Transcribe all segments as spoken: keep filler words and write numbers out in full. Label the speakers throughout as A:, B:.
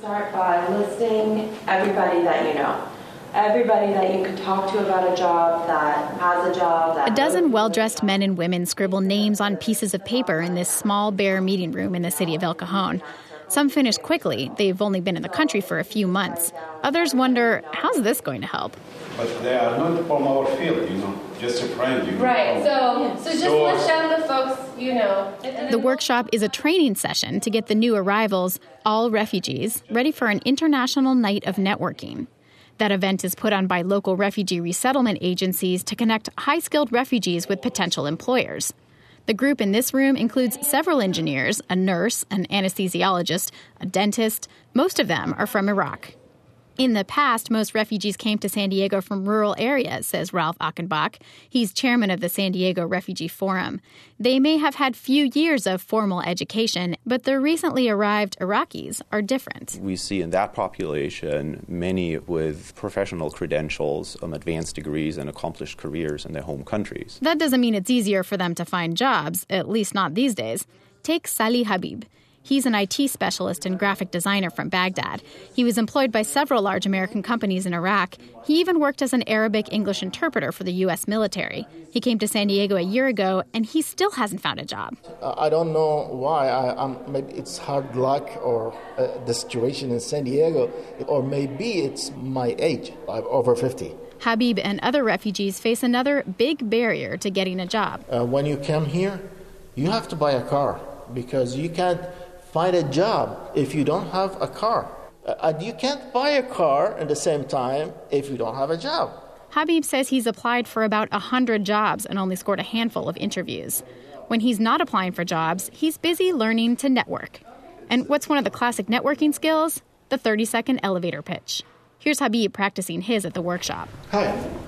A: Start by listing everybody that you know. Everybody that you could talk to about a job, that has a job. That
B: a dozen well-dressed men and women scribble names on pieces of paper in this small, bare meeting room in the city of El Cajon. Some finish quickly. They've only been in the country for a few months. Others wonder, how's this going to help?
C: But they are not from our field, you know, just a friend. You
D: right,
C: know.
D: so, so just so, list down the folks you know.
B: The workshop is a training session to get the new arrivals, all refugees, ready for an international night of networking. That event is put on by local refugee resettlement agencies to connect high-skilled refugees with potential employers. The group in this room includes several engineers, a nurse, an anesthesiologist, a dentist. Most of them are from Iraq. In the past, most refugees came to San Diego from rural areas, says Ralph Achenbach. He's chairman of the San Diego Refugee Forum. They may have had few years of formal education, but the recently arrived Iraqis are different.
E: We see in that population many with professional credentials, um, advanced degrees, and accomplished careers in their home countries.
B: That doesn't mean it's easier for them to find jobs, at least not these days. Take Salih Habib. He's an I T specialist and graphic designer from Baghdad. He was employed by several large American companies in Iraq. He even worked as an Arabic-English interpreter for the U S military. He came to San Diego a year ago, and he still hasn't found a job.
F: I don't know why. I, I'm, maybe it's hard luck or uh, the situation in San Diego, or maybe it's my age. I'm over fifty.
B: Habib and other refugees face another big barrier to getting a job.
F: Uh, when you come here, you have to buy a car because you can't find a job if you don't have a car. Uh, you can't buy a car at the same time if you don't have a job.
B: Habib says he's applied for about one hundred jobs and only scored a handful of interviews. When he's not applying for jobs, he's busy learning to network. And what's one of the classic networking skills? The thirty-second elevator pitch. Here's Habib practicing his at the workshop.
F: Hi.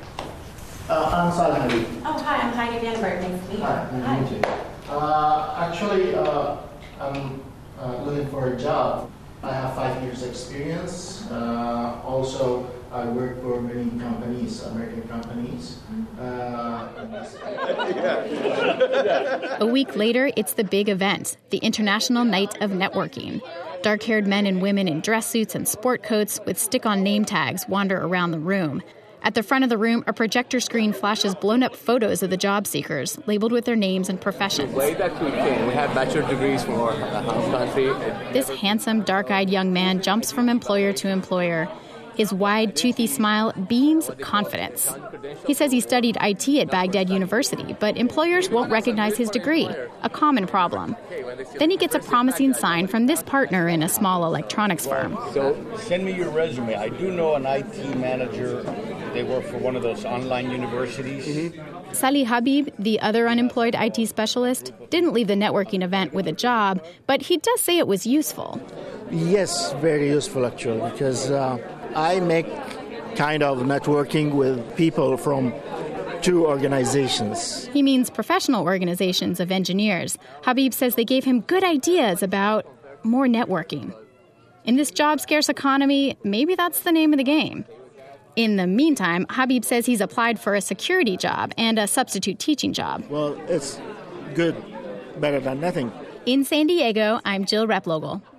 F: Uh, I'm Salih Habib.
A: Oh, hi, I'm Heidi Vandenberg. Nice to meet you.
F: Hi, nice to meet you. Uh, actually, uh, I'm Uh, looking for a job. I have five years experience. Uh, also, I work for many companies, American companies. Uh,
B: a week later, it's the big event, the International Night of Networking. Dark-haired men and women in dress suits and sport coats with stick-on name tags wander around the room. At the front of the room, a projector screen flashes blown-up photos of the job seekers, labeled with their names and professions.
G: Way back we came, we had bachelor degrees from our home country.
B: This handsome, dark-eyed young man jumps from employer to employer. His wide, toothy smile beams confidence. He says he studied I T at Baghdad University, but employers won't recognize his degree, a common problem. Then he gets a promising sign from this partner in a small electronics firm.
H: So send me your resume. I do know an I T manager. They work for one of those online universities.
B: Mm-hmm. Salih Habib, the other unemployed I T specialist, didn't leave the networking event with a job, but he does say it was useful.
F: Yes, very useful, actually, because uh, I make kind of networking with people from two organizations.
B: He means professional organizations of engineers. Habib says they gave him good ideas about more networking. In this job-scarce economy, maybe that's the name of the game. In the meantime, Habib says he's applied for a security job and a substitute teaching job.
F: Well, it's good, better than nothing.
B: In San Diego, I'm Jill Replogle.